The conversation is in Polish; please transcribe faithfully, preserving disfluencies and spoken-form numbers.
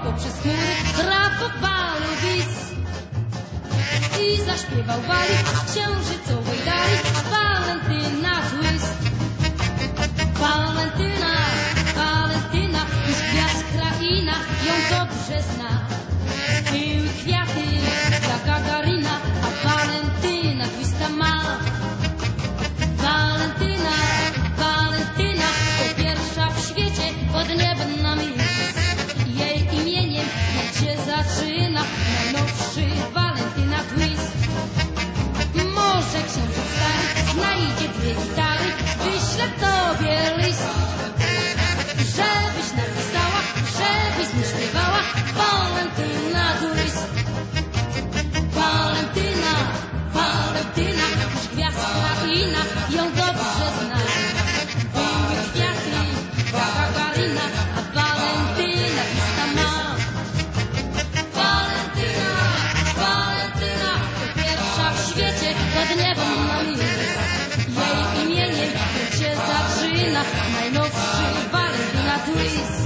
Polował przez chmury, rapowalu bis i zaśpiewał balik z księżycowej dali. Walentyna twist, Walentyna, Walentyna, już gwiazd kraina ją dobrze zna. Były kwiaty dla Gagarina, a Walentyna twista ma. Walentyna, Walentyna, to pierwsza w świecie pod niebem na mis. Jej imieniem niech się zaczyna najnowszy Walentyna twist. Może książę stary znajdzie dwie gitary, wyślę tobie list, żebyś napisała, żebyś z nim śpiewała Walentyna twist. Walentyna, Walentyna, już gwiazd kraina ją dobrze zna. Były kwiaty dla Gagarina, a Walentyna twista ma. Walentyna, Walentyna, to pierwsza w świecie pod niebem na mis. Jej imieniem niech się zaczyna najnowszy Walentyna twist.